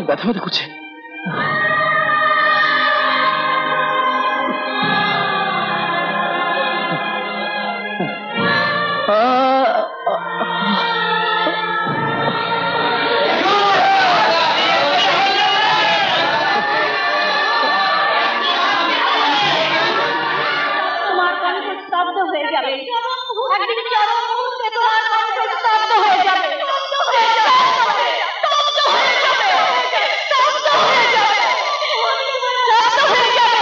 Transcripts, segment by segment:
ব্যথা ব্যথা করছে। তোমার কণ্ঠ স্তব্ধ হয়ে যাবে, একদিন চরম মুহূর্তে তোমার কণ্ঠ স্তব্ধ হয়ে যাবে, স্তব্ধ হয়ে যাবে, স্তব্ধ হয়ে যাবে, স্তব্ধ হয়ে যাবে, স্তব্ধ হয়ে যাবে।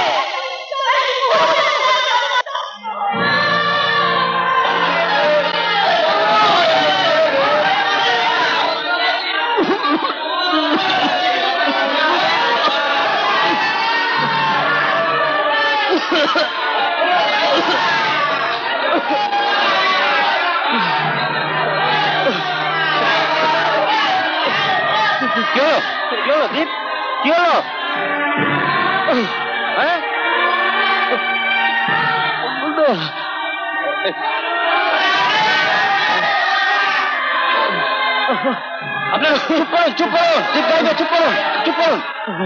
কি হলো দীপ? কি হলো? আপনারা চুপ করুন, চুপ করুন, চুপ করুন, চুপ করুন।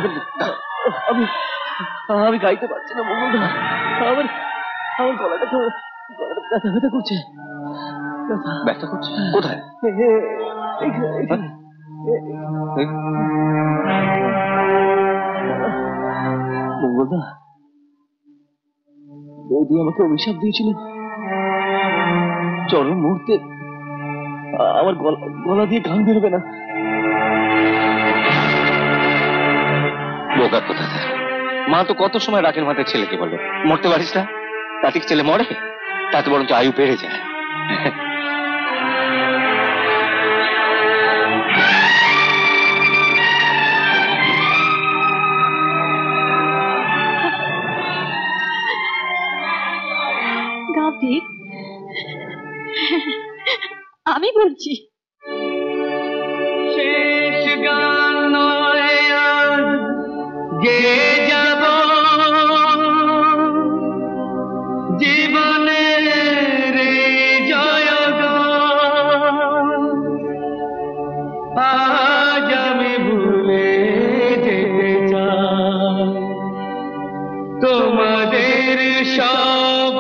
আমি গাইতে পারছি না মঙ্গলদা, আমার গলাটা ব্যথা ব্যথা করছে। ব্যথা করছে কোথায়? মঙ্গলদা, বৌদি আমাকে অভিশাপ দিয়েছিল চরম মুহূর্তে আমার গলা দিয়ে গান বেরোবে না। বোকা কোথা? মা তো কত সময় রাখের মাথায় ছেলেকে বলে মরতে পারিস না, তাতে ছেলে মরে, তাতে বরঞ্চ আয়ু বেড়ে যায়। ঠিক আমি বলছি। শেষ গান নয় আজ গেয়ে যাব জীবনের জয়গান, আজ আমি ভুলে যেতে চাই তোমাদের সব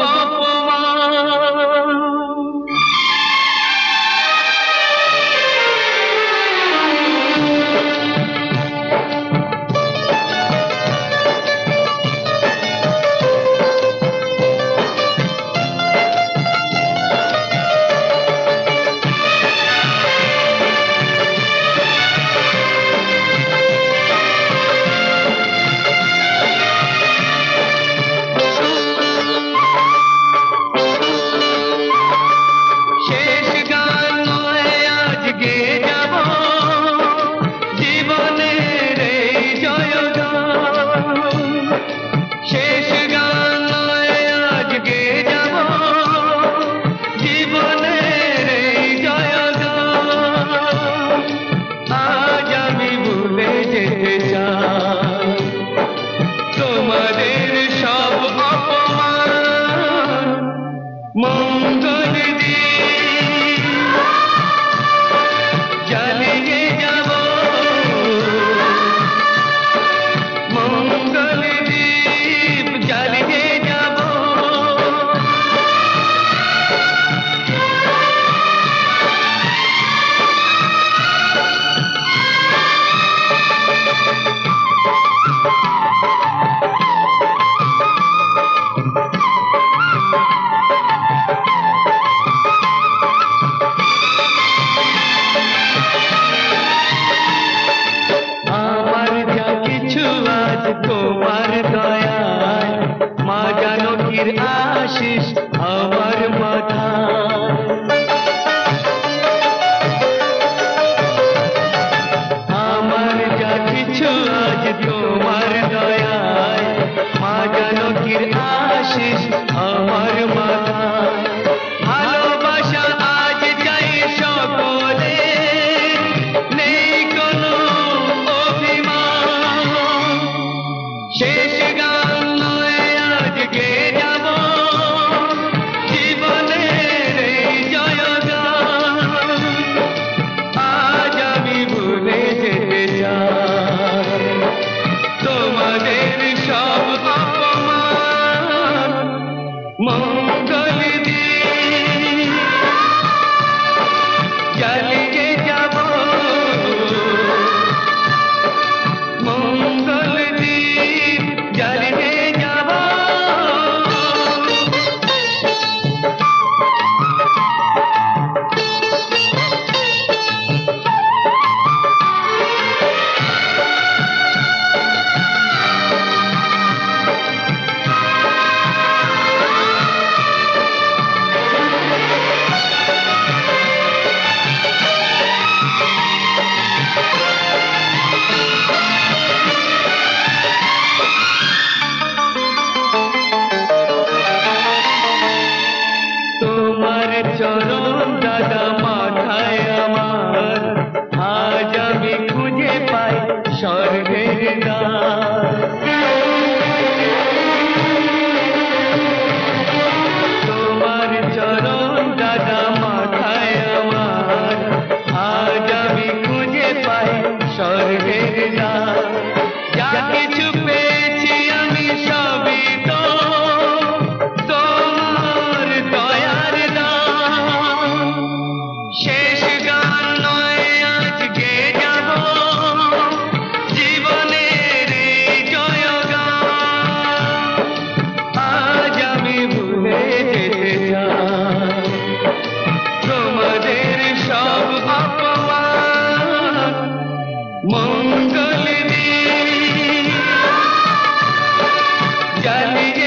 মঙ্গল দ্বীপ জ্বালিয়ে যাব, মঙ্গল দ্বীপ জ্বালিয়ে যাব। তোমার চরণ দাদা মাথায় আমার, আজ আমি খুঁজে পাই স্বর্গের দ্বার। তোমার চরণ দাদা মাথায় আমার, আজ আমি খুঁজে পাই স্বর্গের দ্বার। যা কিছু পেয়েছি আমি সবই তো তোমার দয়ার দান। শেষ গান নয় আজ গেয়ে যাব, জীবনের এই জয়গান। আজ আমি ভুলে যেতে চাই তোমাদের সব অপমান। মঙ্গল দ্বীপ জ্বালিয়ে